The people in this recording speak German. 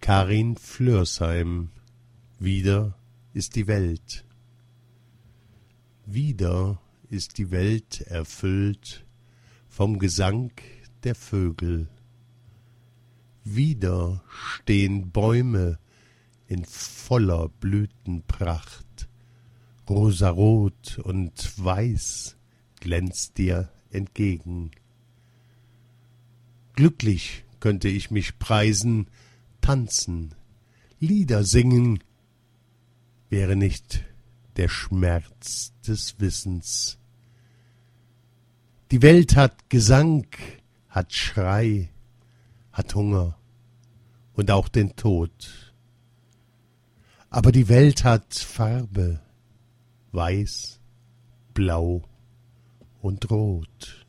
Karin Flörsheim. Wieder ist die Welt. Wieder ist die Welt erfüllt vom Gesang der Vögel. Wieder stehen Bäume in voller Blütenpracht. Rosarot und weiß glänzt dir entgegen. Glücklich könnte ich mich preisen, tanzen, Lieder singen, wäre nicht der Schmerz des Wissens. Die Welt hat Gesang, hat Schrei, hat Hunger und auch den Tod. Aber die Welt hat Farbe, weiß, blau und rot.